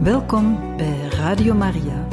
Welkom bij Radio Maria.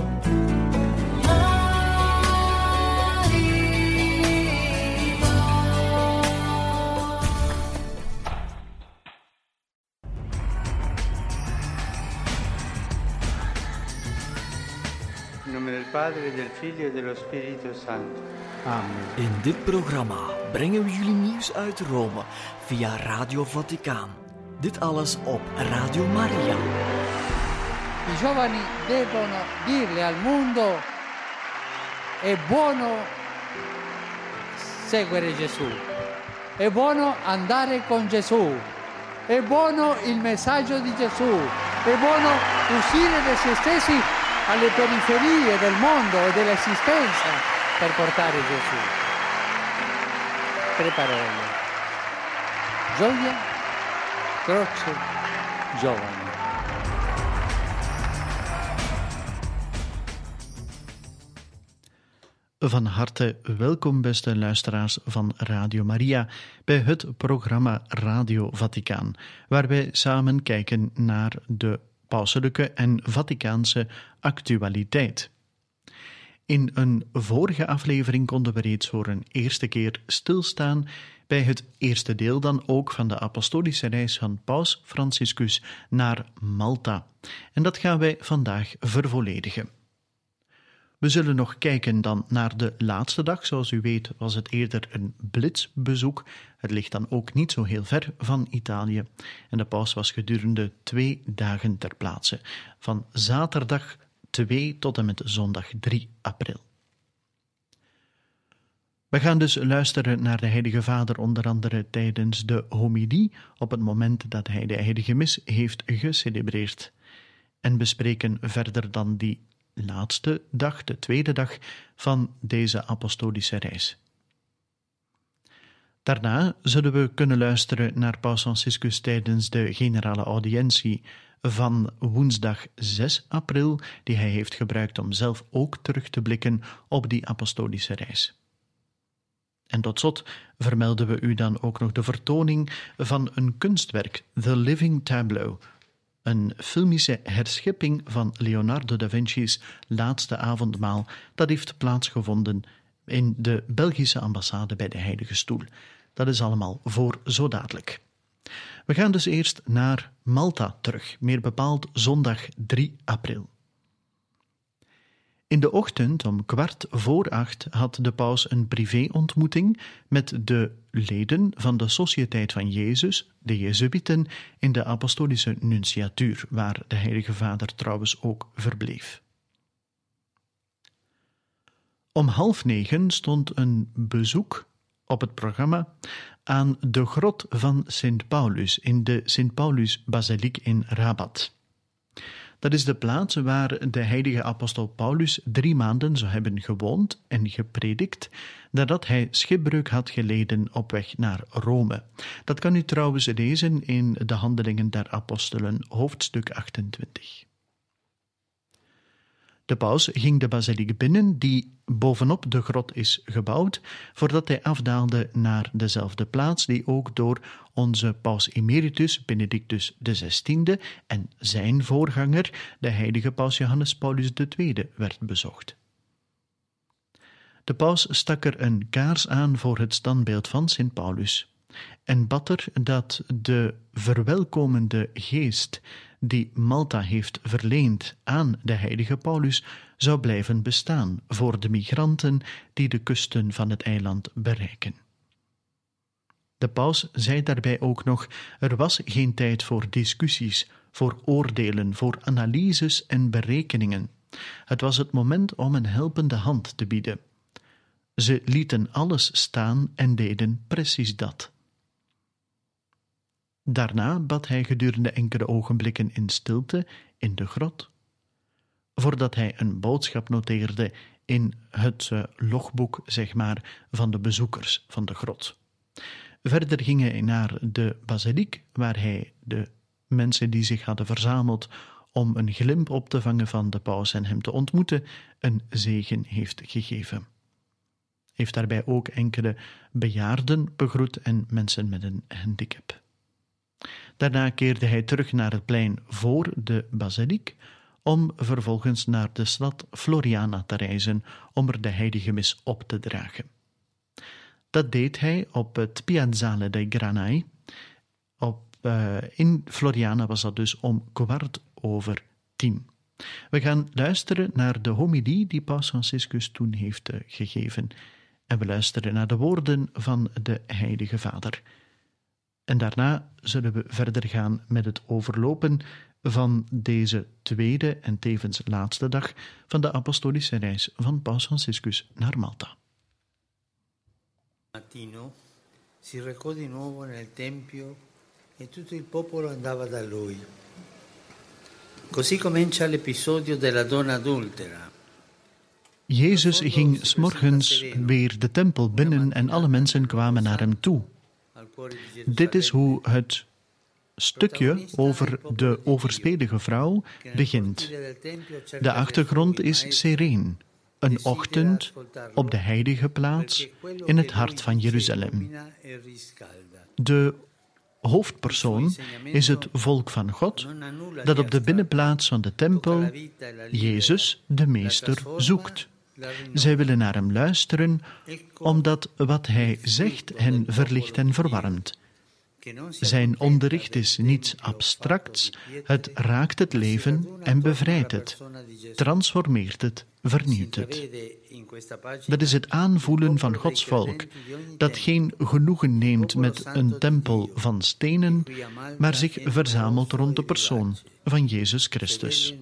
In nome del Padre, del Figlio e dello Spirito Santo. Amen. In dit programma brengen we jullie nieuws uit Rome via Radio Vaticaan. Dit alles op Radio Maria. I giovani devono dirle al mondo: è buono seguire Gesù, è buono andare con Gesù, è buono il messaggio di Gesù, è buono uscire da se stessi alle periferie del mondo e dell'esistenza per portare Gesù. Tre parole: gioia, croce, giovani. Van harte welkom, beste luisteraars van Radio Maria, bij het programma Radio Vaticaan, waar wij samen kijken naar de pauselijke en Vaticaanse actualiteit. In een vorige aflevering konden we reeds voor een eerste keer stilstaan bij het eerste deel dan ook van de apostolische reis van Paus Franciscus naar Malta. En dat gaan wij vandaag vervolledigen. We zullen nog kijken dan naar de laatste dag. Zoals u weet was het eerder een blitsbezoek. Het ligt dan ook niet zo heel ver van Italië. En de paus was gedurende 2 dagen ter plaatse. Van zaterdag 2 tot en met zondag 3 april. We gaan dus luisteren naar de Heilige Vader onder andere tijdens de homilie op het moment dat hij de Heilige Mis heeft gecelebreerd. En bespreken verder dan die laatste dag, de tweede dag van deze apostolische reis. Daarna zullen we kunnen luisteren naar Paus Franciscus tijdens de generale audiëntie van woensdag 6 april, die hij heeft gebruikt om zelf ook terug te blikken op die apostolische reis. En tot slot vermelden we u dan ook nog de vertoning van een kunstwerk, The Living Tableau, een filmische herschepping van Leonardo da Vinci's Laatste Avondmaal, dat heeft plaatsgevonden in de Belgische ambassade bij de Heilige Stoel. Dat is allemaal voor zo dadelijk. We gaan dus eerst naar Malta terug, meer bepaald zondag 3 april. In de ochtend om 7:15 had de paus een privéontmoeting met de leden van de Sociëteit van Jezus, de Jezuïeten, in de apostolische nunciatuur, waar de Heilige Vader trouwens ook verbleef. Om 8:30 stond een bezoek op het programma aan de grot van Sint Paulus in de Sint Paulus-basiliek in Rabat. Dat is de plaats waar de heilige apostel Paulus 3 maanden zou hebben gewoond en gepredikt nadat hij schipbreuk had geleden op weg naar Rome. Dat kan u trouwens lezen in de Handelingen der Apostelen, hoofdstuk 28. De paus ging de basiliek binnen die bovenop de grot is gebouwd, voordat hij afdaalde naar dezelfde plaats die ook door onze paus emeritus Benedictus XVI en zijn voorganger, de heilige paus Johannes Paulus II, werd bezocht. De paus stak er een kaars aan voor het standbeeld van Sint Paulus en bad er dat de verwelkomende geest die Malta heeft verleend aan de heilige Paulus zou blijven bestaan voor de migranten die de kusten van het eiland bereiken. De paus zei daarbij ook nog: er was geen tijd voor discussies, voor oordelen, voor analyses en berekeningen. Het was het moment om een helpende hand te bieden. Ze lieten alles staan en deden precies dat. Daarna bad hij gedurende enkele ogenblikken in stilte in de grot, voordat hij een boodschap noteerde in het logboek, van de bezoekers van de grot. Verder ging hij naar de basiliek, waar hij de mensen die zich hadden verzameld om een glimp op te vangen van de paus en hem te ontmoeten, een zegen heeft gegeven. Heeft daarbij ook enkele bejaarden begroet en mensen met een handicap. Daarna keerde hij terug naar het plein voor de basiliek om vervolgens naar de stad Floriana te reizen om er de heilige mis op te dragen. Dat deed hij op het Piazzale dei Granai. In Floriana was dat dus om 10:15. We gaan luisteren naar de homilie die Paus Franciscus toen heeft gegeven. En we luisteren naar de woorden van de Heilige Vader. En daarna zullen we verder gaan met het overlopen van deze tweede en tevens laatste dag van de apostolische reis van Paus Franciscus naar Malta. Mattino si recò di nuovo nel tempio e tutto il popolo andava da lui. Così comincia l'episodio della donna adultera. Jezus ging 's morgens weer de tempel binnen en alle mensen kwamen naar hem toe. Dit is hoe het stukje over de overspelige vrouw begint. De achtergrond is sereen, een ochtend op de heilige plaats in het hart van Jeruzalem. De hoofdpersoon is het volk van God dat op de binnenplaats van de tempel Jezus, de Meester, zoekt. Zij willen naar hem luisteren, omdat wat hij zegt hen verlicht en verwarmt. Zijn onderricht is niets abstracts, het raakt het leven en bevrijdt het, transformeert het, vernieuwt het. Dat is het aanvoelen van Gods volk, dat geen genoegen neemt met een tempel van stenen, maar zich verzamelt rond de persoon van Jezus Christus.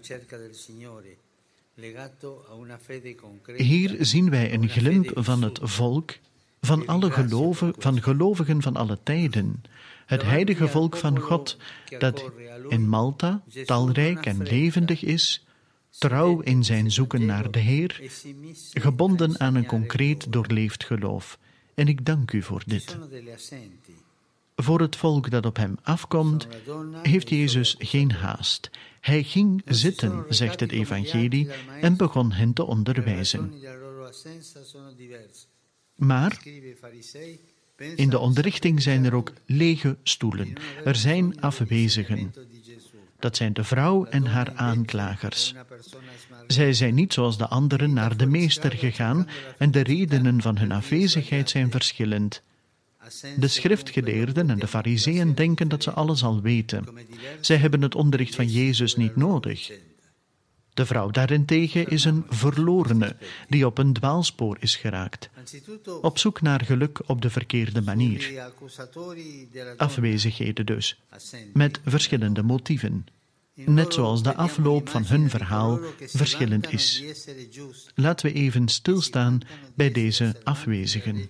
Hier zien wij een glimp van het volk, van alle gelovigen van alle tijden, het heilige volk van God, dat in Malta talrijk en levendig is, trouw in zijn zoeken naar de Heer, gebonden aan een concreet doorleefd geloof. En ik dank u voor dit. Voor het volk dat op hem afkomt, heeft Jezus geen haast. Hij ging zitten, zegt het evangelie, en begon hen te onderwijzen. Maar in de onderrichting zijn er ook lege stoelen. Er zijn afwezigen. Dat zijn de vrouw en haar aanklagers. Zij zijn niet zoals de anderen naar de meester gegaan en de redenen van hun afwezigheid zijn verschillend. De schriftgeleerden en de farizeeën denken dat ze alles al weten. Zij hebben het onderricht van Jezus niet nodig. De vrouw daarentegen is een verlorene die op een dwaalspoor is geraakt, op zoek naar geluk op de verkeerde manier. Afwezigheden dus, met verschillende motieven, net zoals de afloop van hun verhaal verschillend is. Laten we even stilstaan bij deze afwezigen.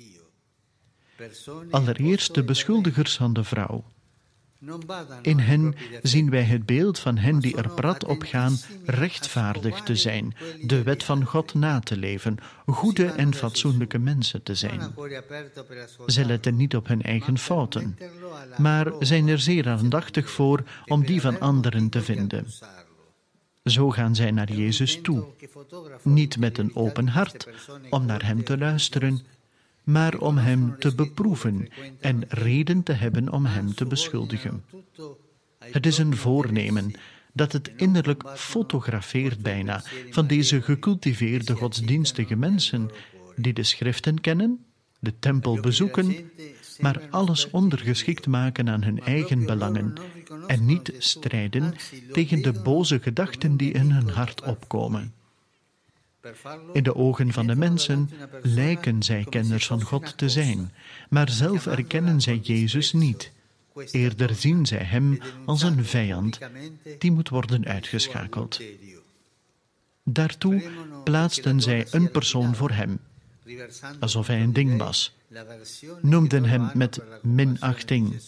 Allereerst de beschuldigers van de vrouw. In hen zien wij het beeld van hen die er prat op gaan rechtvaardig te zijn, de wet van God na te leven, goede en fatsoenlijke mensen te zijn. Zij letten niet op hun eigen fouten, maar zijn er zeer aandachtig voor om die van anderen te vinden. Zo gaan zij naar Jezus toe, niet met een open hart om naar hem te luisteren, maar om hem te beproeven en reden te hebben om hem te beschuldigen. Het is een voornemen dat het innerlijk fotografeert bijna van deze gecultiveerde godsdienstige mensen die de schriften kennen, de tempel bezoeken, maar alles ondergeschikt maken aan hun eigen belangen en niet strijden tegen de boze gedachten die in hun hart opkomen. In de ogen van de mensen lijken zij kenners van God te zijn, maar zelf erkennen zij Jezus niet. Eerder zien zij hem als een vijand die moet worden uitgeschakeld. Daartoe plaatsten zij een persoon voor hem, alsof hij een ding was, noemden hem met minachting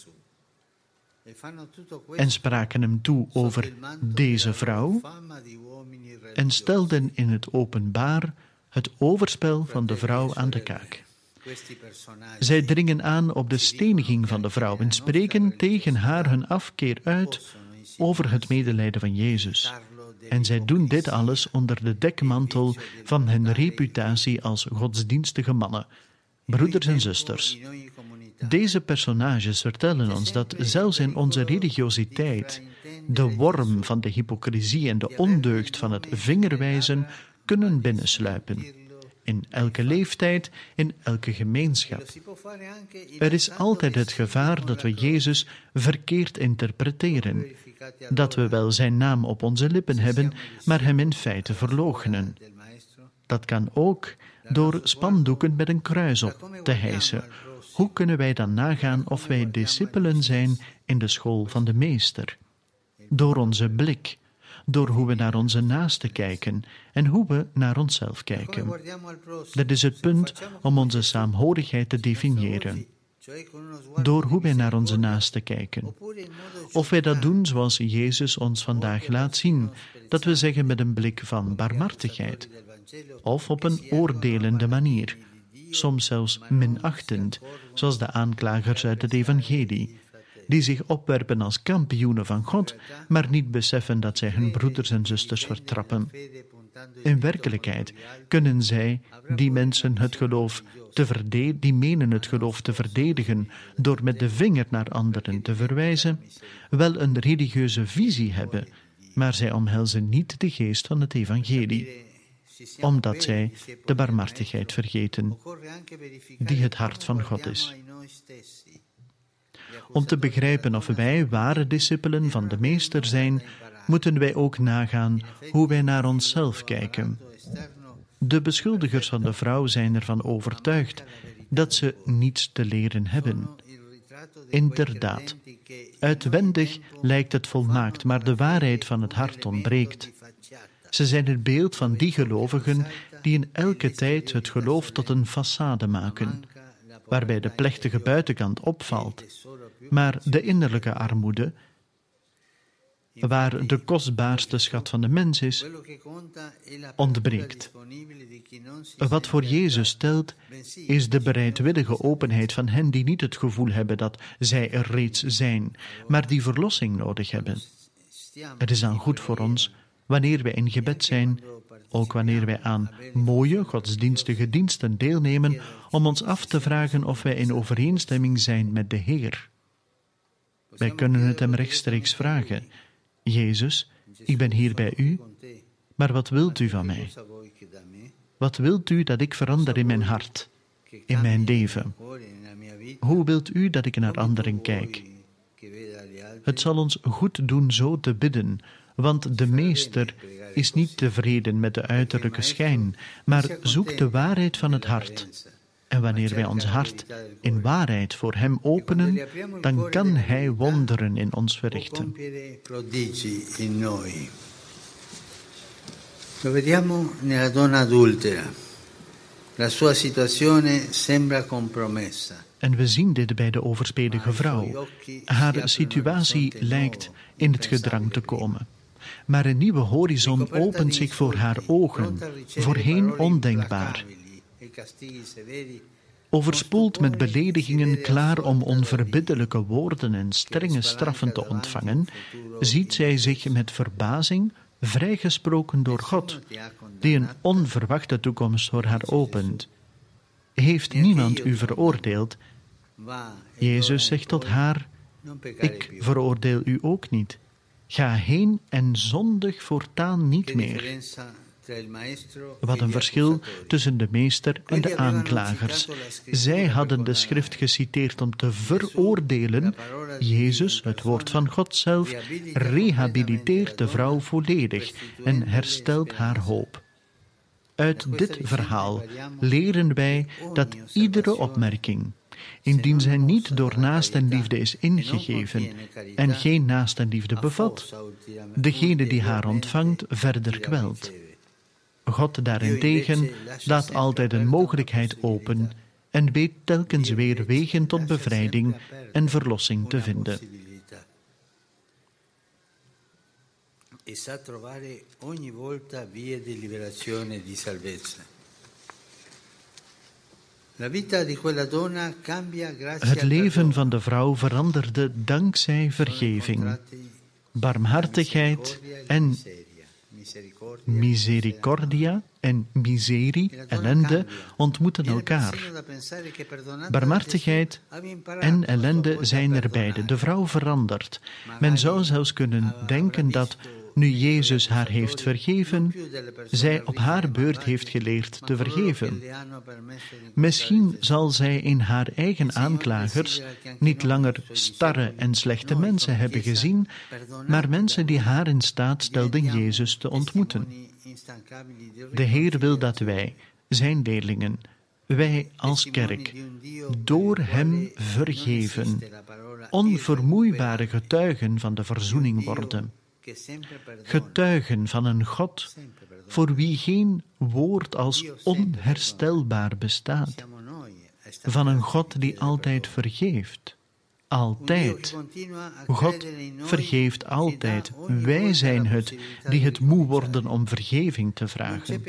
en spraken hem toe over deze vrouw en stelden in het openbaar het overspel van de vrouw aan de kaak. Zij dringen aan op de steniging van de vrouw en spreken tegen haar hun afkeer uit over het medelijden van Jezus. En zij doen dit alles onder de dekmantel van hun reputatie als godsdienstige mannen, broeders en zusters. Deze personages vertellen ons dat zelfs in onze religiositeit de worm van de hypocrisie en de ondeugd van het vingerwijzen kunnen binnensluipen. In elke leeftijd, in elke gemeenschap. Er is altijd het gevaar dat we Jezus verkeerd interpreteren. Dat we wel zijn naam op onze lippen hebben, maar hem in feite verloochenen. Dat kan ook door spandoeken met een kruis op te hijsen. Hoe kunnen wij dan nagaan of wij discipelen zijn in de school van de Meester? Door onze blik, door hoe we naar onze naasten kijken en hoe we naar onszelf kijken. Dat is het punt om onze saamhorigheid te definiëren. Door hoe wij naar onze naasten kijken. Of wij dat doen zoals Jezus ons vandaag laat zien, dat we zeggen met een blik van barmhartigheid. Of op een oordelende manier, soms zelfs minachtend, zoals de aanklagers uit het evangelie, die zich opwerpen als kampioenen van God, maar niet beseffen dat zij hun broeders en zusters vertrappen. In werkelijkheid kunnen zij, die mensen het geloof die menen het geloof te verdedigen door met de vinger naar anderen te verwijzen, wel een religieuze visie hebben, maar zij omhelzen niet de geest van het evangelie, omdat zij de barmhartigheid vergeten, die het hart van God is. Om te begrijpen of wij ware discipelen van de Meester zijn, moeten wij ook nagaan hoe wij naar onszelf kijken. De beschuldigers van de vrouw zijn ervan overtuigd dat ze niets te leren hebben. Inderdaad, uitwendig lijkt het volmaakt, maar de waarheid van het hart ontbreekt. Ze zijn het beeld van die gelovigen die in elke tijd het geloof tot een façade maken, waarbij de plechtige buitenkant opvalt, maar de innerlijke armoede, waar de kostbaarste schat van de mens is, ontbreekt. Wat voor Jezus telt, is de bereidwillige openheid van hen die niet het gevoel hebben dat zij er reeds zijn, maar die verlossing nodig hebben. Het is dan goed voor ons, wanneer wij in gebed zijn, ook wanneer wij aan mooie godsdienstige diensten deelnemen, om ons af te vragen of wij in overeenstemming zijn met de Heer. Wij kunnen het hem rechtstreeks vragen: Jezus, ik ben hier bij u, maar wat wilt u van mij? Wat wilt u dat ik verander in mijn hart, in mijn leven? Hoe wilt u dat ik naar anderen kijk? Het zal ons goed doen zo te bidden, want de Meester is niet tevreden met de uiterlijke schijn, maar zoekt de waarheid van het hart. En wanneer wij ons hart in waarheid voor hem openen, dan kan hij wonderen in ons verrichten. Lo vediamo nella donna adultera. La sua situazione sembra compromessa. En we zien dit bij de overspelige vrouw. Haar situatie lijkt in het gedrang te komen. Maar een nieuwe horizon opent zich voor haar ogen, voorheen ondenkbaar. Overspoeld met beledigingen, klaar om onverbiddelijke woorden en strenge straffen te ontvangen, ziet zij zich met verbazing vrijgesproken door God, die een onverwachte toekomst voor haar opent. Heeft niemand u veroordeeld? Jezus zegt tot haar: ik veroordeel u ook niet. Ga heen en zondig voortaan niet meer. Wat een verschil tussen de meester en de aanklagers. Zij hadden de schrift geciteerd om te veroordelen. Jezus, het woord van God zelf, rehabiliteert de vrouw volledig en herstelt haar hoop. Uit dit verhaal leren wij dat iedere opmerking, indien zij niet door naastenliefde is ingegeven en geen naastenliefde bevat, degene die haar ontvangt verder kwelt. God daarentegen laat altijd een mogelijkheid open en weet telkens weer wegen tot bevrijding en verlossing te vinden. E sa trovare ogni volta vie di liberazione e di salvezza. Het leven van de vrouw veranderde dankzij vergeving, barmhartigheid en Misericordia en miserie, ellende, ontmoeten elkaar. Barmhartigheid en ellende zijn er beide. De vrouw verandert. Men zou zelfs kunnen denken dat, nu Jezus haar heeft vergeven, zij op haar beurt heeft geleerd te vergeven. Misschien zal zij in haar eigen aanklagers niet langer starre en slechte mensen hebben gezien, maar mensen die haar in staat stelden Jezus te ontmoeten. De Heer wil dat wij, zijn leerlingen, wij als kerk, door Hem vergeven, onvermoeibare getuigen van de verzoening worden. Getuigen van een God voor wie geen woord als onherstelbaar bestaat. Van een God die altijd vergeeft. Altijd. God vergeeft altijd. Wij zijn het die het moe worden om vergeving te vragen.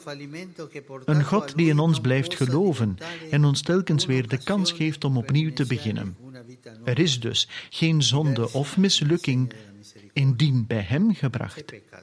Een God die in ons blijft geloven en ons telkens weer de kans geeft om opnieuw te beginnen. Er is dus geen zonde of mislukking indien bij Hem gebracht,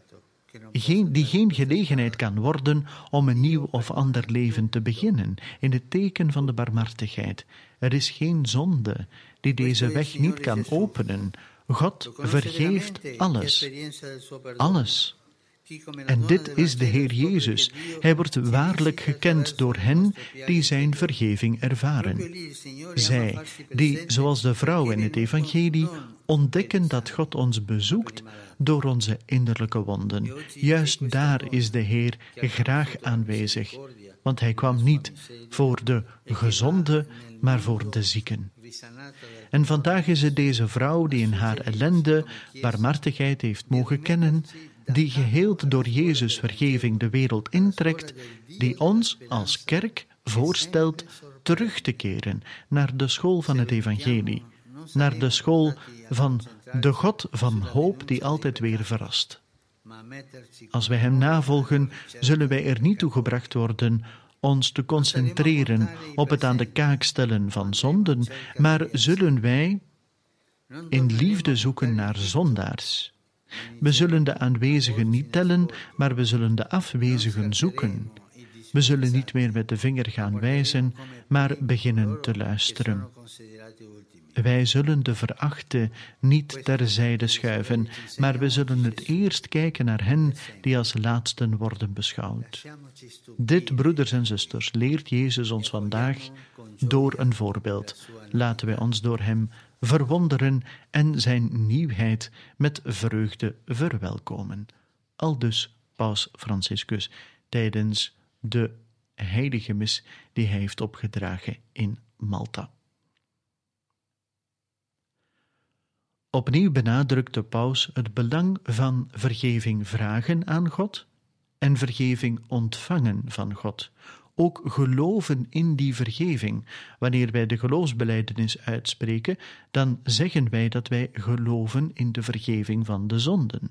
die geen gelegenheid kan worden om een nieuw of ander leven te beginnen, in het teken van de barmhartigheid. Er is geen zonde die deze weg niet kan openen. God vergeeft alles. Alles. En dit is de Heer Jezus. Hij wordt waarlijk gekend door hen die zijn vergeving ervaren. Zij, die, zoals de vrouw in het evangelie, ontdekken dat God ons bezoekt door onze innerlijke wonden. Juist daar is de Heer graag aanwezig, want Hij kwam niet voor de gezonden, maar voor de zieken. En vandaag is het deze vrouw die in haar ellende barmhartigheid heeft mogen kennen, die geheeld door Jezus' vergeving de wereld intrekt, die ons als kerk voorstelt terug te keren naar de school van het evangelie, naar de school van de God van hoop die altijd weer verrast. Als wij Hem navolgen, zullen wij er niet toe gebracht worden ons te concentreren op het aan de kaak stellen van zonden, maar zullen wij in liefde zoeken naar zondaars. We zullen de aanwezigen niet tellen, maar we zullen de afwezigen zoeken. We zullen niet meer met de vinger gaan wijzen, maar beginnen te luisteren. Wij zullen de verachte niet terzijde schuiven, maar we zullen het eerst kijken naar hen die als laatsten worden beschouwd. Dit, broeders en zusters, leert Jezus ons vandaag door een voorbeeld. Laten wij ons door Hem verwonderen en Zijn nieuwheid met vreugde verwelkomen. Aldus Paus Franciscus tijdens de heilige mis die hij heeft opgedragen in Malta. Opnieuw benadrukt de paus het belang van vergeving vragen aan God en vergeving ontvangen van God. Ook geloven in die vergeving. Wanneer wij de geloofsbelijdenis uitspreken, dan zeggen wij dat wij geloven in de vergeving van de zonden.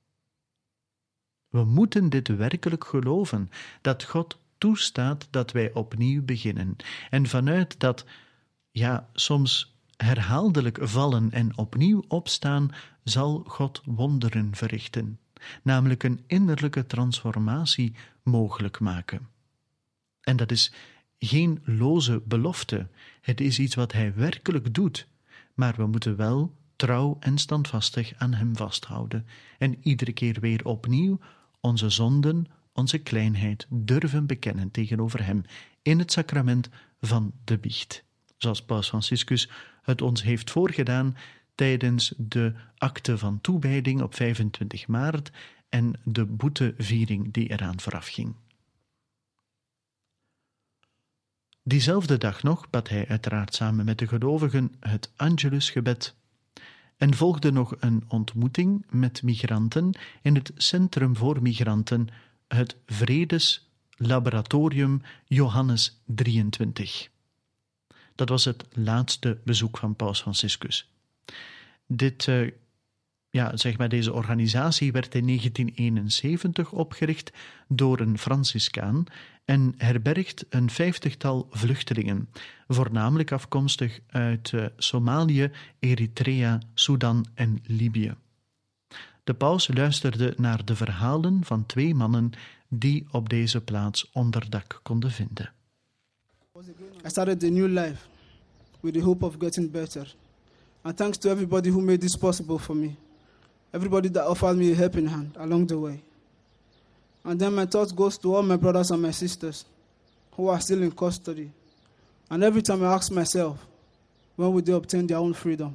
We moeten dit werkelijk geloven, dat God toestaat dat wij opnieuw beginnen. En vanuit dat, soms herhaaldelijk vallen en opnieuw opstaan, zal God wonderen verrichten, namelijk een innerlijke transformatie mogelijk maken. En dat is geen loze belofte, het is iets wat Hij werkelijk doet, maar we moeten wel trouw en standvastig aan Hem vasthouden en iedere keer weer opnieuw onze zonden, onze kleinheid durven bekennen tegenover Hem in het sacrament van de biecht. Zoals Paus Franciscus het ons heeft voorgedaan tijdens de akte van toewijding op 25 maart en de boeteviering die eraan voorafging. Diezelfde dag nog bad hij uiteraard samen met de gelovigen het Angelusgebed en volgde nog een ontmoeting met migranten in het Centrum voor Migranten, het Vredeslaboratorium Johannes 23. Dat was het laatste bezoek van Paus Franciscus. Deze organisatie werd in 1971 opgericht door een Franciscaan en herbergt een 50-tal vluchtelingen, voornamelijk afkomstig uit Somalië, Eritrea, Sudan en Libië. De paus luisterde naar de verhalen van 2 mannen die op deze plaats onderdak konden vinden. I started a new life with the hope of getting better. And thanks to everybody who made this possible for me. Everybody that offered me a helping hand along the way. And then my thought goes to all my brothers and my sisters who are still in custody. And every time I ask myself, when will they obtain their own freedom?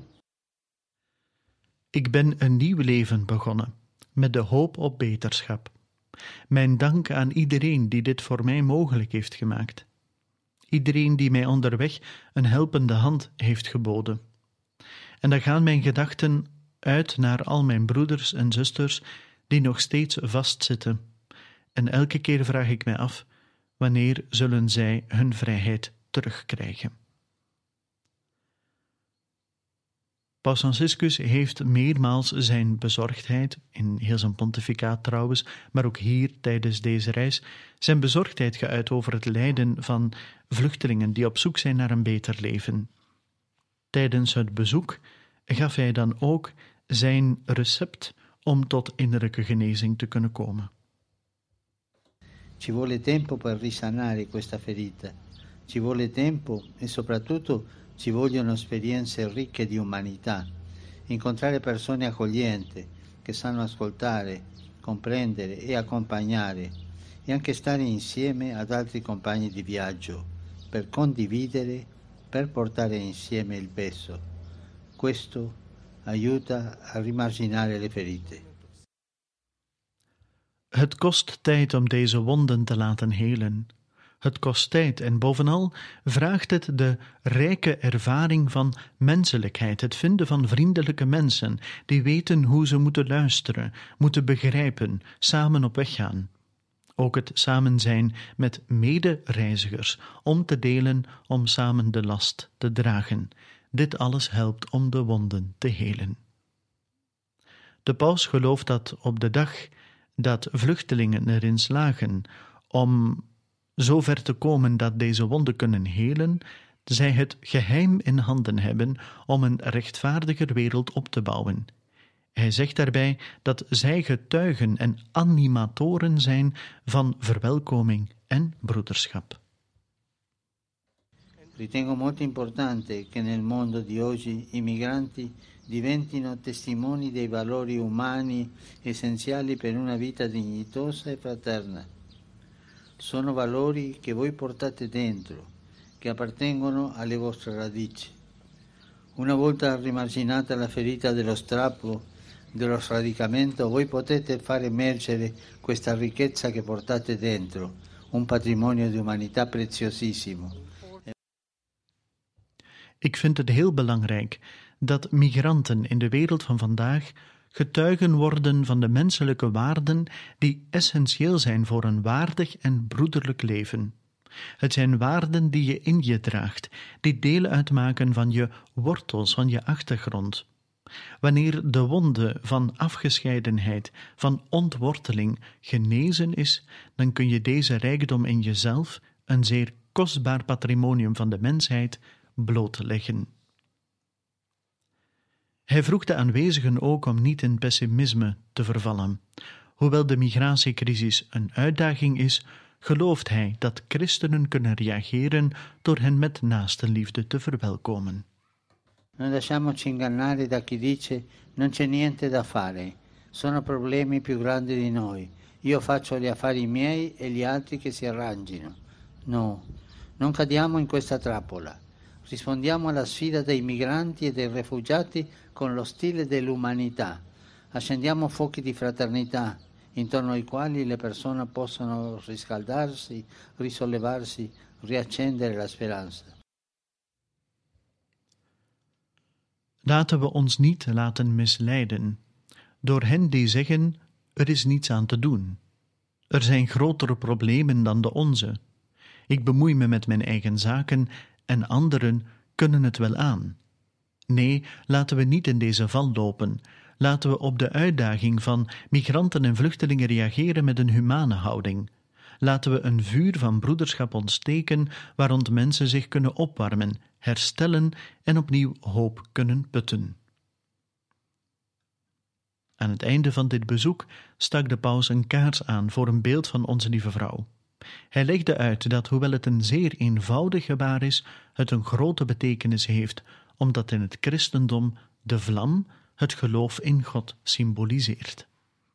Ik ben een nieuw leven begonnen, met de hoop op beterschap. Mijn dank aan iedereen die dit voor mij mogelijk heeft gemaakt. Iedereen die mij onderweg een helpende hand heeft geboden. En dan gaan mijn gedachten uit naar al mijn broeders en zusters die nog steeds vastzitten. En elke keer vraag ik mij af, wanneer zullen zij hun vrijheid terugkrijgen? Paus Franciscus heeft meermaals zijn bezorgdheid, in heel zijn pontificaat trouwens, maar ook hier tijdens deze reis, zijn bezorgdheid geuit over het lijden van vluchtelingen die op zoek zijn naar een beter leven. Tijdens het bezoek gaf hij dan ook zijn recept om tot innerlijke genezing te kunnen komen. Ci vuole tempo per risanare questa ferita. Ci vuole tempo e soprattutto ci vogliono esperienze ricche di umanità. Incontrare persone accoglienti che sanno ascoltare, comprendere e accompagnare e anche stare insieme ad altri compagni di viaggio per condividere, per portare insieme il peso. Questo aiuta a rimarginare le ferite. Het kost tijd om deze wonden te laten helen. Het kost tijd en bovenal vraagt het de rijke ervaring van menselijkheid, het vinden van vriendelijke mensen die weten hoe ze moeten luisteren, moeten begrijpen, samen op weg gaan. Ook het samen zijn met medereizigers, om te delen, om samen de last te dragen. Dit alles helpt om de wonden te helen. De paus gelooft dat op de dag dat vluchtelingen erin slagen om zo ver te komen dat deze wonden kunnen helen, zij het geheim in handen hebben om een rechtvaardiger wereld op te bouwen. Hij zegt daarbij dat zij getuigen en animatoren zijn van verwelkoming en broederschap. Ritengo molto importante che nel mondo di oggi i migranti diventino testimoni dei valori umani essenziali per una vita dignitosa e fraterna. Sono valori che voi portate dentro, che appartengono alle vostre radici. Una volta rimarginata la ferita dello strappo, dello sradicamento, voi potete far emergere questa ricchezza che portate dentro, un patrimonio di umanità preziosissimo. Ik vind het heel belangrijk dat migranten in de wereld van vandaag getuigen worden van de menselijke waarden die essentieel zijn voor een waardig en broederlijk leven. Het zijn waarden die je in je draagt, die deel uitmaken van je wortels, van je achtergrond. Wanneer de wonde van afgescheidenheid, van ontworteling genezen is, dan kun je deze rijkdom in jezelf, een zeer kostbaar patrimonium van de mensheid, blootleggen. Hij vroeg de aanwezigen ook om niet in pessimisme te vervallen. Hoewel de migratiecrisis een uitdaging is, gelooft hij dat christenen kunnen reageren door hen met naaste liefde te verwelkomen. Non lasciamoci ingannare da chi dice non c'è niente da fare, sono problemi più grandi di noi, io faccio gli affari miei e gli altri che si arrangino. No, non cadiamo in questa trappola. Rispondiamo alla sfida dei migranti e dei rifugiati con lo stile dell'umanità. Accendiamo fuochi di fraternità intorno ai quali le persone possono riscaldarsi, risollevarsi, riaccendere la speranza. Laten we ons niet laten misleiden door hen die zeggen, er is niets aan te doen. Er zijn grotere problemen dan de onze. Ik bemoei me met mijn eigen zaken en anderen kunnen het wel aan. Nee, laten we niet in deze val lopen. Laten we op de uitdaging van migranten en vluchtelingen reageren met een humane houding. Laten we een vuur van broederschap ontsteken waarond mensen zich kunnen opwarmen, herstellen en opnieuw hoop kunnen putten. Aan het einde van dit bezoek stak de paus een kaars aan voor een beeld van Onze Lieve Vrouw. Hij legde uit dat, hoewel het een zeer eenvoudig gebaar is, het een grote betekenis heeft, omdat in het christendom de vlam het geloof in God symboliseert.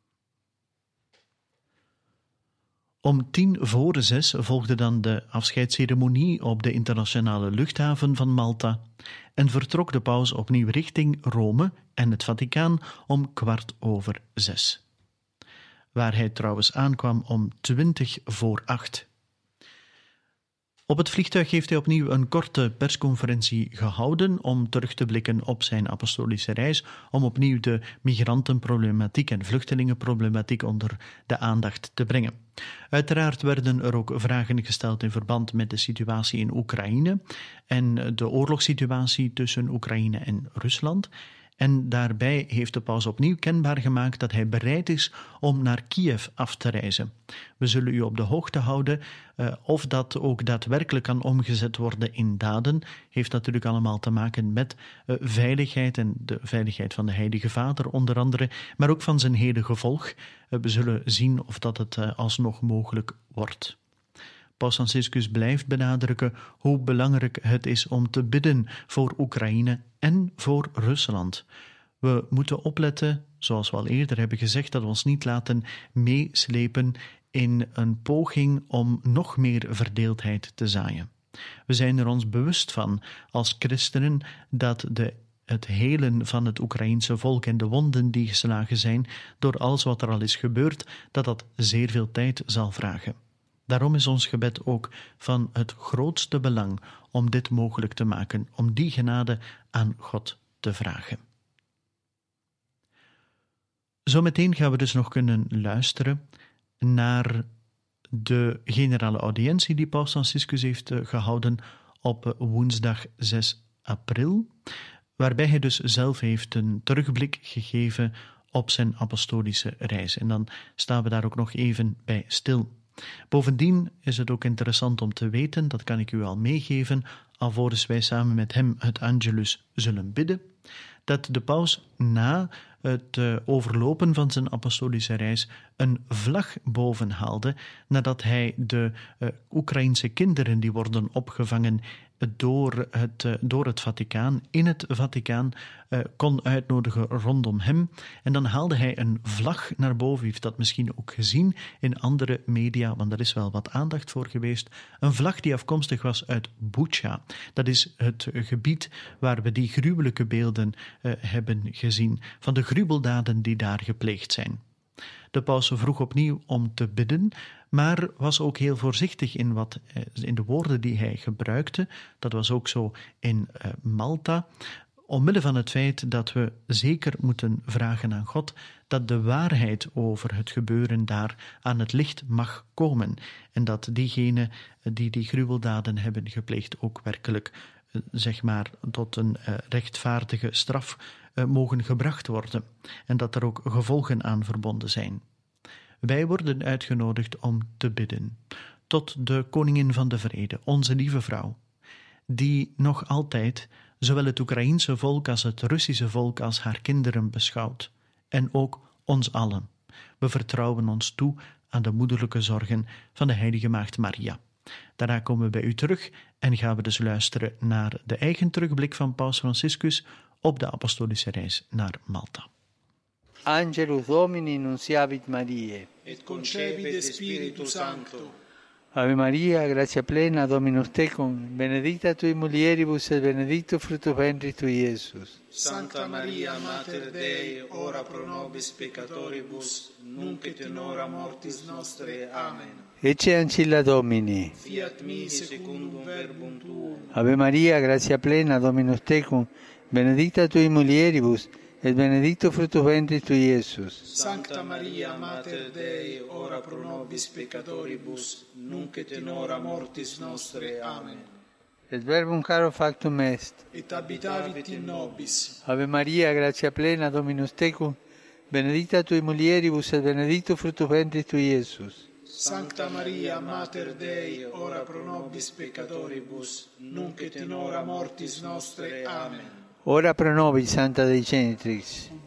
Om 5:50 volgde dan de afscheidsceremonie op de internationale luchthaven van Malta en vertrok de paus opnieuw richting Rome en het Vaticaan om 6:15. Waar hij trouwens aankwam om 7:20. Op het vliegtuig heeft hij opnieuw een korte persconferentie gehouden om terug te blikken op zijn apostolische reis, om opnieuw de migrantenproblematiek en vluchtelingenproblematiek onder de aandacht te brengen. Uiteraard werden er ook vragen gesteld in verband met de situatie in Oekraïne en de oorlogssituatie tussen Oekraïne en Rusland. En daarbij heeft de paus opnieuw kenbaar gemaakt dat hij bereid is om naar Kiev af te reizen. We zullen u op de hoogte houden of dat ook daadwerkelijk kan omgezet worden in daden. Heeft natuurlijk allemaal te maken met veiligheid en de veiligheid van de Heilige Vader onder andere, maar ook van zijn hele gevolg. We zullen zien of dat het alsnog mogelijk wordt. Paus Franciscus blijft benadrukken hoe belangrijk het is om te bidden voor Oekraïne en voor Rusland. We moeten opletten, zoals we al eerder hebben gezegd, dat we ons niet laten meeslepen in een poging om nog meer verdeeldheid te zaaien. We zijn er ons bewust van als christenen dat het helen van het Oekraïense volk en de wonden die geslagen zijn door alles wat er al is gebeurd, dat zeer veel tijd zal vragen. Daarom is ons gebed ook van het grootste belang om dit mogelijk te maken, om die genade aan God te vragen. Zometeen gaan we dus nog kunnen luisteren naar de generale audiëntie die Paus Franciscus heeft gehouden op woensdag 6 april, waarbij hij dus zelf heeft een terugblik gegeven op zijn apostolische reis. En dan staan we daar ook nog even bij stil. Bovendien is het ook interessant om te weten, dat kan ik u al meegeven, alvorens wij samen met hem het Angelus zullen bidden, dat de paus na het overlopen van zijn apostolische reis een vlag boven haalde, nadat hij de Oekraïense kinderen die worden opgevangen door het Vaticaan, in het Vaticaan, kon uitnodigen rondom hem. En dan haalde hij een vlag naar boven, u heeft dat misschien ook gezien in andere media, want er is wel wat aandacht voor geweest. Een vlag die afkomstig was uit Bucha. Dat is het gebied waar we die gruwelijke beelden hebben gezien, van de gruweldaden die daar gepleegd zijn. De paus vroeg opnieuw om te bidden, maar was ook heel voorzichtig in de woorden die hij gebruikte. Dat was ook zo in Malta, omwille van het feit dat we zeker moeten vragen aan God dat de waarheid over het gebeuren daar aan het licht mag komen en dat diegenen die die gruweldaden hebben gepleegd ook werkelijk tot een rechtvaardige straf mogen gebracht worden en dat er ook gevolgen aan verbonden zijn. Wij worden uitgenodigd om te bidden tot de Koningin van de Vrede, onze lieve vrouw, die nog altijd zowel het Oekraïense volk als het Russische volk als haar kinderen beschouwt, en ook ons allen. We vertrouwen ons toe aan de moederlijke zorgen van de heilige Maagd Maria. Daarna komen we bij u terug en gaan we dus luisteren naar de eigen terugblik van Paus Franciscus op de apostolische reis naar Malta. Angelus Domini nunciavit Mariae. Et concepit Spiritus Sancto. Ave Maria, gratia plena, Dominus tecum, benedicta tui mulieribus et benedictus fructus ventris tui, Iesus. Sancta Maria, Mater Dei, ora pro nobis peccatoribus, nunc et in hora mortis nostre. Amen. Ecce ancilla Domini. Fiat mi secundum verbum tuum. Ave Maria, gratia plena, Dominus tecum, benedicta tui mulieribus, et benedictus fructus ventris tui, Iesus. Sancta Maria, Mater Dei, ora pro nobis peccatoribus, nunc et in hora mortis nostre. Amen. Et verbum caro factum est. Et habitavit in nobis. Ave Maria, gratia plena, Dominus tecum, benedicta tui mulieribus, et benedictus fructus ventris tui, Iesus. Sancta Maria, Mater Dei, ora pro nobis peccatoribus, nunc et in hora mortis nostre. Amen. Ora pro nobis, Santa Dei Genitrix.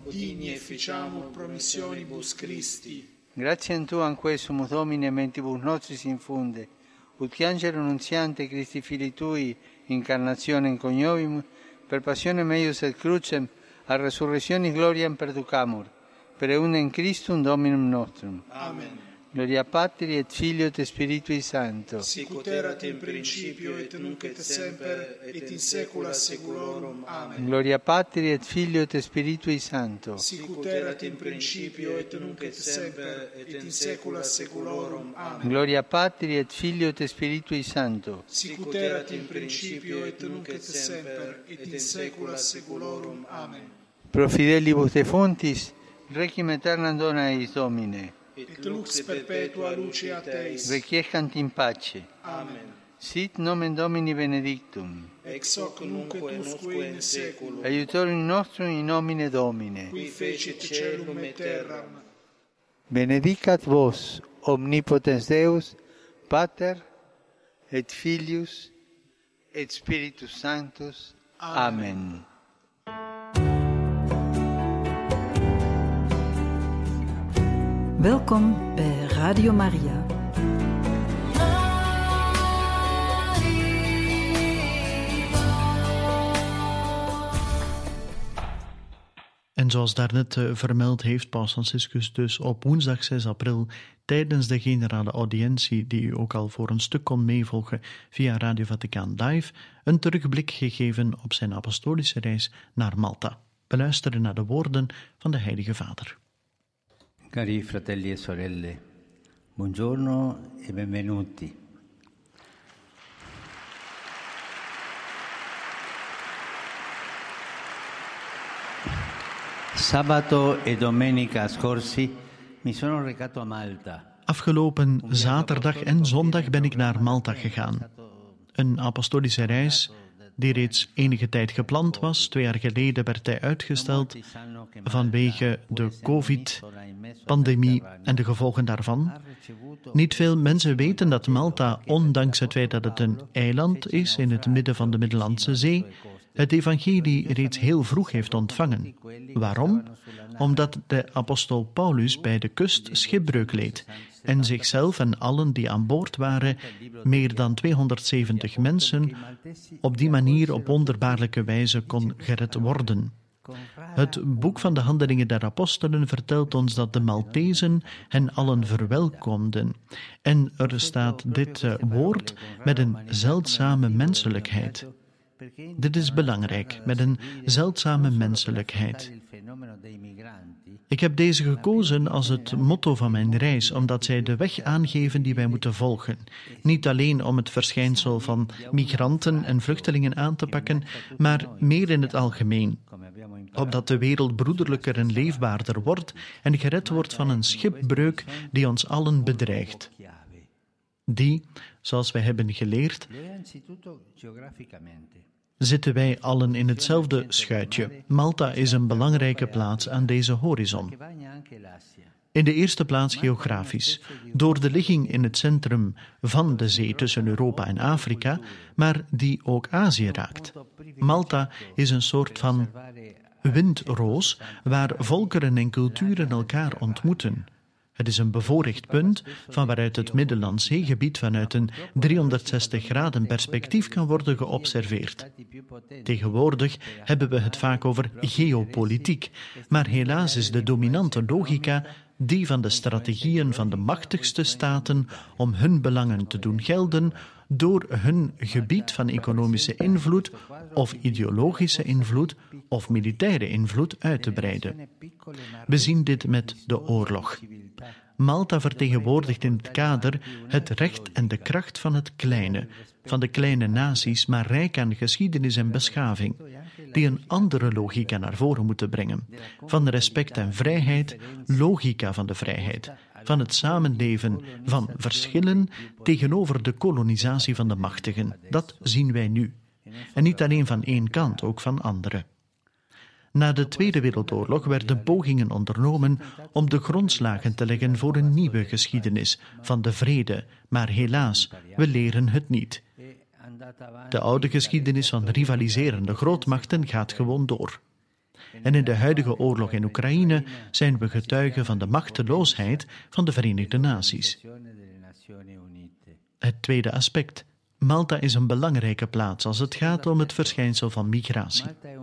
digni efficiamur promissionibus Christi. Gratiam Tuam quesumus Domine mentibus nostris infunde, ut angelo nuntiante Christi Filii Tui incarnationem coniovimus, per passionem eius et crucem, a resurrectionis gloriam perducamur, per eundem Christum Dominum nostrum. Amen. Gloria Patri et Filio et Spiritui Sancto. Sicut erat in principio et nunc et semper et in saecula saeculorum. Amen. Gloria Patri et Filio et Spiritui Sancto. Sicut erat in principio et nunc et semper et in saecula saeculorum. Amen. Gloria Patri et Filio et Spiritui Sancto. Sicut erat in principio et nunc et semper et in saecula saeculorum. Amen. Pro fidelibus defuntis, requiem aeternam dona eis Domine. Et lux perpetua luceat eis. Requiescant in pace. Amen. Sit nomen Domini benedictum. Ex hoc nunc et usque in saeculum. Aiutorium nostrum in nomine Domine. Qui fecit caelum et terram. Benedicat vos, omnipotens Deus, Pater, et Filius, et Spiritus Sanctus. Amen. Welkom bij Radio Maria. En zoals daarnet vermeld heeft Paus Franciscus dus op woensdag 6 april tijdens de generale audiëntie, die u ook al voor een stuk kon meevolgen via Radio Vaticaan Live, een terugblik gegeven op zijn apostolische reis naar Malta. We luisteren naar de woorden van de Heilige Vader. Cari fratelli e sorelle, buongiorno e benvenuti. Sabato e domenica scorsi mi sono recato a Malta. Afgelopen zaterdag en zondag ben ik naar Malta gegaan. Een apostolische reis die reeds enige tijd gepland was. 2 jaar geleden werd hij uitgesteld vanwege de COVID-pandemie en de gevolgen daarvan. Niet veel mensen weten dat Malta, ondanks het feit dat het een eiland is in het midden van de Middellandse Zee, het evangelie reeds heel vroeg heeft ontvangen. Waarom? Omdat de apostel Paulus bij de kust schipbreuk leed en zichzelf en allen die aan boord waren, meer dan 270 mensen, op die manier op wonderbaarlijke wijze kon gered worden. Het boek van de Handelingen der Apostelen vertelt ons dat de Maltezen hen allen verwelkomden. En er staat dit woord met een zeldzame menselijkheid. Dit is belangrijk, met een zeldzame menselijkheid. Ik heb deze gekozen als het motto van mijn reis, omdat zij de weg aangeven die wij moeten volgen. Niet alleen om het verschijnsel van migranten en vluchtelingen aan te pakken, maar meer in het algemeen. Opdat de wereld broederlijker en leefbaarder wordt en gered wordt van een schipbreuk die ons allen bedreigt. Die, zoals wij hebben geleerd, zitten wij allen in hetzelfde schuitje. Malta is een belangrijke plaats aan deze horizon. In de eerste plaats geografisch, door de ligging in het centrum van de zee tussen Europa en Afrika, maar die ook Azië raakt. Malta is een soort van windroos waar volkeren en culturen elkaar ontmoeten. Het is een bevoorrecht punt van waaruit het Middellandse Zeegebied vanuit een 360 graden perspectief kan worden geobserveerd. Tegenwoordig hebben we het vaak over geopolitiek, maar helaas is de dominante logica die van de strategieën van de machtigste staten om hun belangen te doen gelden door hun gebied van economische invloed of ideologische invloed of militaire invloed uit te breiden. We zien dit met de oorlog. Malta vertegenwoordigt in het kader het recht en de kracht van het kleine, van de kleine naties, maar rijk aan geschiedenis en beschaving, die een andere logica naar voren moeten brengen. Van respect en vrijheid, logica van de vrijheid, van het samenleven van verschillen tegenover de kolonisatie van de machtigen. Dat zien wij nu. En niet alleen van één kant, ook van anderen. Na de Tweede Wereldoorlog werden pogingen ondernomen om de grondslagen te leggen voor een nieuwe geschiedenis van de vrede, maar helaas, we leren het niet. De oude geschiedenis van rivaliserende grootmachten gaat gewoon door. En in de huidige oorlog in Oekraïne zijn we getuigen van de machteloosheid van de Verenigde Naties. Het tweede aspect. Malta is een belangrijke plaats als het gaat om het verschijnsel van migratie.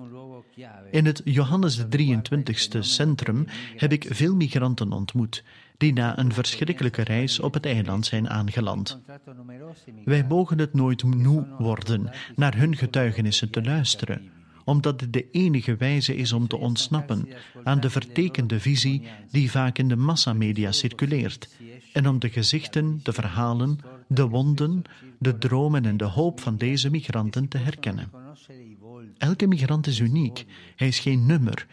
In het Johannes de 23e centrum heb ik veel migranten ontmoet, die na een verschrikkelijke reis op het eiland zijn aangeland. Wij mogen het nooit moe worden naar hun getuigenissen te luisteren, omdat het de enige wijze is om te ontsnappen aan de vertekende visie die vaak in de massamedia circuleert, en om de gezichten, de verhalen, de wonden, de dromen en de hoop van deze migranten te herkennen. Elke migrant is uniek. Hij is geen nummer.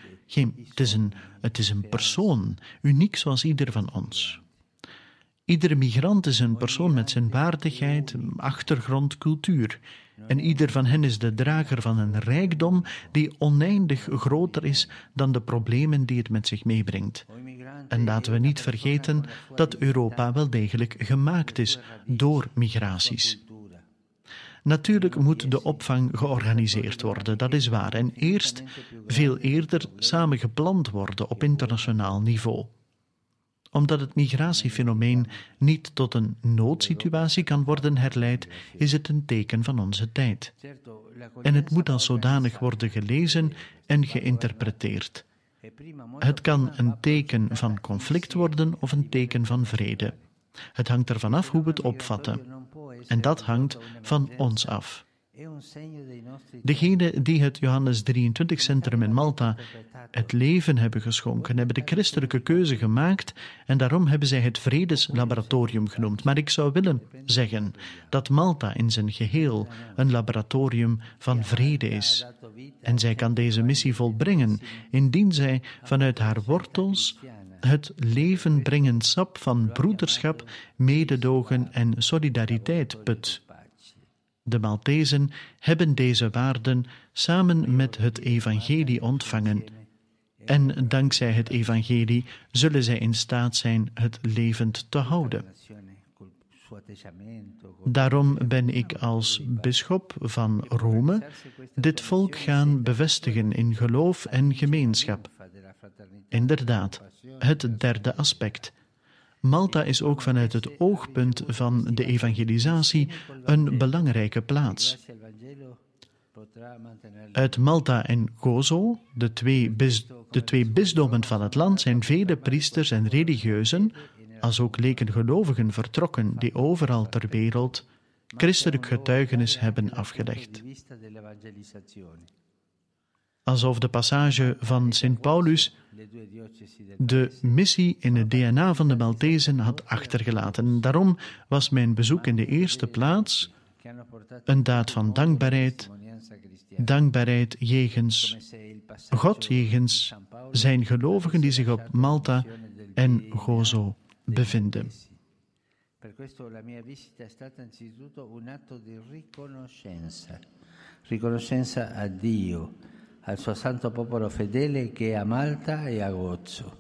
Het is een persoon, uniek zoals ieder van ons. Iedere migrant is een persoon met zijn waardigheid, achtergrond, cultuur. En ieder van hen is de drager van een rijkdom die oneindig groter is dan de problemen die het met zich meebrengt. En laten we niet vergeten dat Europa wel degelijk gemaakt is door migraties. Natuurlijk moet de opvang georganiseerd worden, dat is waar, en veel eerder samen gepland worden op internationaal niveau. Omdat het migratiefenomeen niet tot een noodsituatie kan worden herleid, is het een teken van onze tijd. En het moet als zodanig worden gelezen en geïnterpreteerd. Het kan een teken van conflict worden of een teken van vrede. Het hangt ervan af hoe we het opvatten. En dat hangt van ons af. Degenen die het Johannes 23 Centrum in Malta het leven hebben geschonken, hebben de christelijke keuze gemaakt en daarom hebben zij het Vredeslaboratorium genoemd. Maar ik zou willen zeggen dat Malta in zijn geheel een laboratorium van vrede is. En zij kan deze missie volbrengen indien zij vanuit haar wortels het levenbrengend sap van broederschap, mededogen en solidariteit put. De Maltezen hebben deze waarden samen met het evangelie ontvangen. En dankzij het evangelie zullen zij in staat zijn het levend te houden. Daarom ben ik als bisschop van Rome dit volk gaan bevestigen in geloof en gemeenschap. Inderdaad, het derde aspect. Malta is ook vanuit het oogpunt van de evangelisatie een belangrijke plaats. Uit Malta en Gozo, de twee bisdommen van het land, zijn vele priesters en religieuzen, als ook lekengelovigen vertrokken die overal ter wereld christelijk getuigenis hebben afgelegd. Alsof de passage van Sint Paulus de missie in het DNA van de Maltezen had achtergelaten. Daarom was mijn bezoek in de eerste plaats een daad van dankbaarheid jegens God, jegens zijn gelovigen die zich op Malta en Gozo bevinden. Per questo la mia visita è stata innanzitutto un atto di riconoscenza a Dio, al suo santo popolo fedele che è a Malta e a Gozo.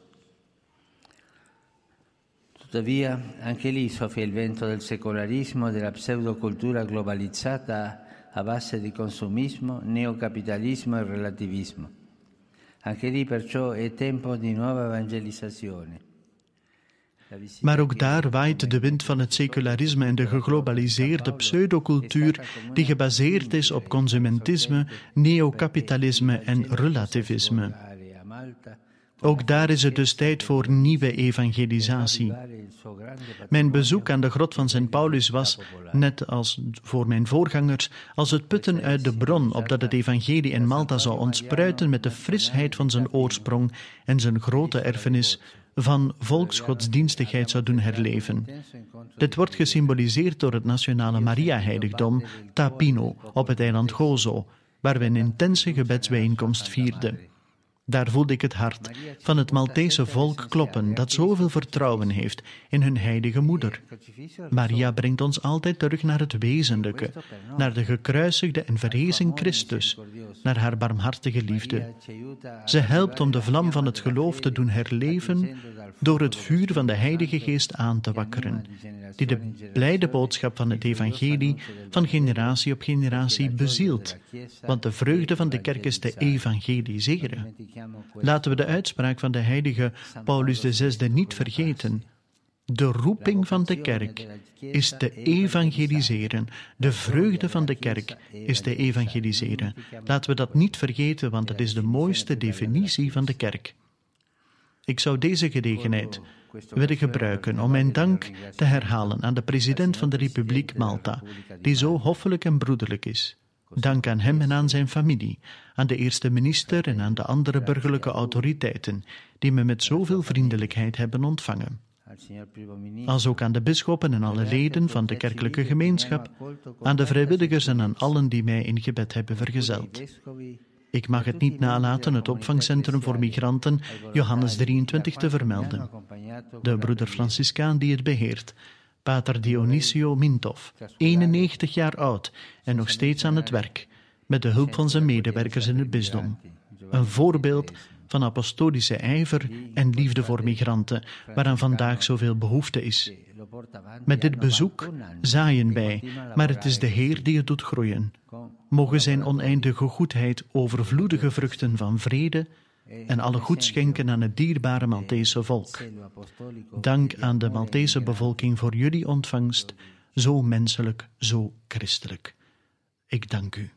Tuttavia, anche lì soffia il vento del secolarismo e della pseudocultura globalizzata a base di consumismo, neocapitalismo e relativismo. Anche lì perciò è tempo di nuova evangelizzazione. Maar ook daar waait de wind van het secularisme en de geglobaliseerde pseudocultuur die gebaseerd is op consumentisme, neocapitalisme en relativisme. Ook daar is het dus tijd voor nieuwe evangelisatie. Mijn bezoek aan de grot van Sint Paulus was, net als voor mijn voorgangers, als het putten uit de bron, opdat het evangelie in Malta zou ontspruiten met de frisheid van zijn oorsprong en zijn grote erfenis van volksgodsdienstigheid zou doen herleven. Dit wordt gesymboliseerd door het nationale Maria-heiligdom Tapino op het eiland Gozo, waar we een intense gebedsbijeenkomst vierden. Daar voelde ik het hart van het Maltese volk kloppen, dat zoveel vertrouwen heeft in hun heilige moeder. Maria brengt ons altijd terug naar het wezenlijke, naar de gekruisigde en verrezen Christus, naar haar barmhartige liefde. Ze helpt om de vlam van het geloof te doen herleven door het vuur van de Heilige Geest aan te wakkeren, die de blijde boodschap van het evangelie van generatie op generatie bezielt, want de vreugde van de kerk is te evangeliseren. Laten we de uitspraak van de heilige Paulus VI niet vergeten. De roeping van de kerk is te evangeliseren. De vreugde van de kerk is te evangeliseren. Laten we dat niet vergeten, want dat is de mooiste definitie van de kerk. Ik zou deze gelegenheid willen gebruiken om mijn dank te herhalen aan de president van de Republiek Malta, die zo hoffelijk en broederlijk is. Dank aan hem en aan zijn familie, aan de eerste minister en aan de andere burgerlijke autoriteiten, die me met zoveel vriendelijkheid hebben ontvangen. Als ook aan de bisschoppen en alle leden van de kerkelijke gemeenschap, aan de vrijwilligers en aan allen die mij in gebed hebben vergezeld. Ik mag het niet nalaten het opvangcentrum voor migranten Johannes 23 te vermelden. De broeder Franciscaan die het beheert, pater Dionisio Mintov, 91 jaar oud en nog steeds aan het werk, met de hulp van zijn medewerkers in het bisdom. Een voorbeeld van apostolische ijver en liefde voor migranten, waaraan vandaag zoveel behoefte is. Met dit bezoek zaaien wij, maar het is de Heer die het doet groeien. Mogen zijn oneindige goedheid overvloedige vruchten van vrede en alle goed schenken aan het dierbare Maltese volk. Dank aan de Maltese bevolking voor jullie ontvangst, zo menselijk, zo christelijk. Ik dank u.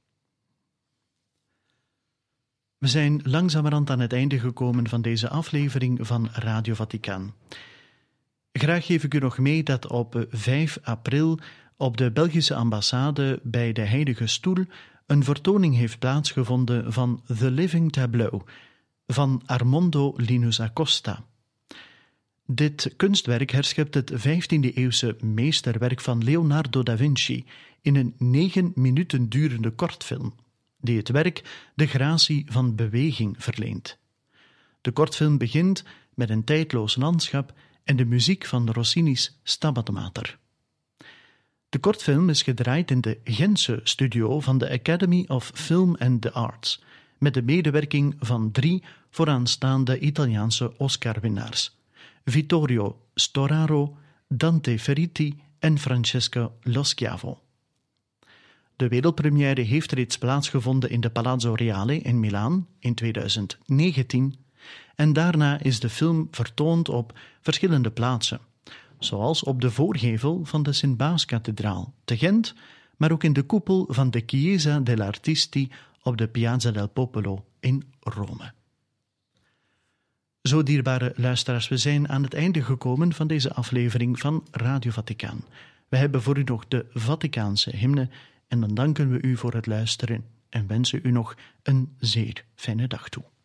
We zijn langzamerhand aan het einde gekomen van deze aflevering van Radio Vaticaan. Graag geef ik u nog mee dat op 5 april op de Belgische ambassade bij de Heilige Stoel een vertoning heeft plaatsgevonden van The Living Tableau van Armando Linus Acosta. Dit kunstwerk herschept het 15e-eeuwse meesterwerk van Leonardo da Vinci in een 9 minuten durende kortfilm, die het werk de gratie van beweging verleent. De kortfilm begint met een tijdloos landschap en de muziek van Rossini's Stabat Mater. De kortfilm is gedraaid in de Gentse studio van de Academy of Film and the Arts, met de medewerking van 3 vooraanstaande Italiaanse Oscar-winnaars: Vittorio Storaro, Dante Ferriti en Francesco Lo Schiavo. De wereldpremière heeft reeds plaatsgevonden in de Palazzo Reale in Milaan in 2019 en daarna is de film vertoond op verschillende plaatsen, zoals op de voorgevel van de Sint-Baaskathedraal te Gent, maar ook in de koepel van de Chiesa degli Artisti op de Piazza del Popolo in Rome. Zo, dierbare luisteraars, we zijn aan het einde gekomen van deze aflevering van Radio Vaticaan. We hebben voor u nog de Vaticaanse hymne en dan danken we u voor het luisteren en wensen u nog een zeer fijne dag toe.